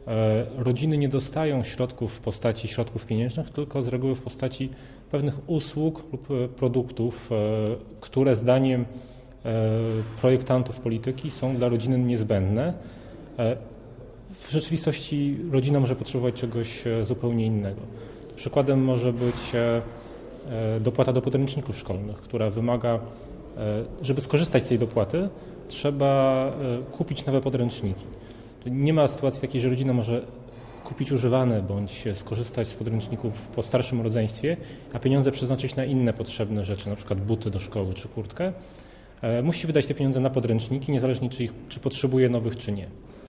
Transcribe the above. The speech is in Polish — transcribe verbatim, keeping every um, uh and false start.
rodziny nie dostają środków w postaci środków pieniężnych, tylko z reguły w postaci pewnych usług lub produktów, które zdaniem projektantów polityki są dla rodziny niezbędne. W rzeczywistości rodzina może potrzebować czegoś zupełnie innego. Przykładem może być dopłata do podręczników szkolnych, która wymaga, żeby skorzystać z tej dopłaty, trzeba kupić nowe podręczniki. Nie ma sytuacji takiej, że rodzina może kupić używane bądź skorzystać z podręczników po starszym rodzeństwie, a pieniądze przeznaczyć na inne potrzebne rzeczy, na przykład buty do szkoły czy kurtkę. Musi wydać te pieniądze na podręczniki, niezależnie czy, ich, czy potrzebuje nowych, czy nie.